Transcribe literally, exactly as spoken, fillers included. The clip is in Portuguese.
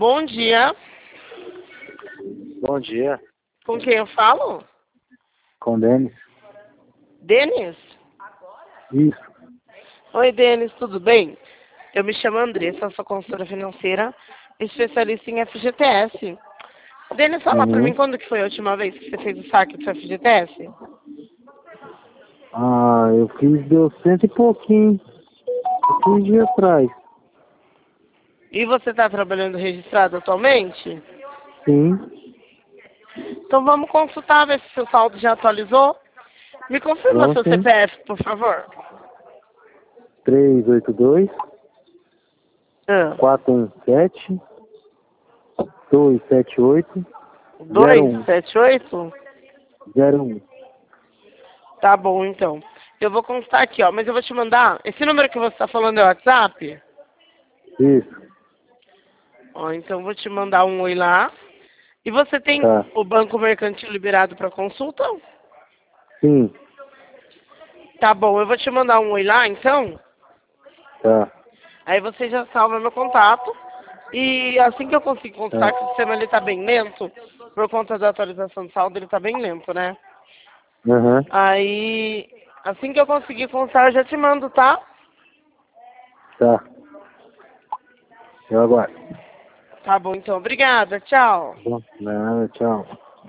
Bom dia. Bom dia, Com quem eu falo? com o Denis. Denis? Isso. Oi, Denis, tudo bem? Eu me chamo Andressa, sou consultora financeira, especialista em F G T S. Denis, fala pra mim Uhum. quando que foi a última vez que você fez o saque do seu F G T S? Ah, eu fiz deu cento e pouquinho. quinze dias atrás. E você está trabalhando registrado atualmente? Sim. Então vamos consultar, ver se seu saldo já atualizou. Me confirma Vamos seu sim. C P F, por favor. três oito dois, Ah, quatro um sete, dois sete oito, zero dois, um. sete, oito? zero um. Tá bom, então. Eu vou constar aqui, ó, mas eu vou te mandar. Esse número que você está falando é o WhatsApp? Isso. Ó, então eu vou te mandar um oi lá. E você tem Tá. o banco mercantil liberado para consulta? Sim. Tá bom, eu vou te mandar um oi lá, então. Tá. Aí você já salva meu contato. E assim que eu consigo consultar, Tá. que o sistema ele tá bem lento, por conta da atualização de saldo, ele tá bem lento, né? Aham. Aí, assim que eu conseguir consultar, eu já te mando, tá? Tá. Eu aguardo. Tá bom, então. Obrigada. Tchau. Bom, nada, tchau.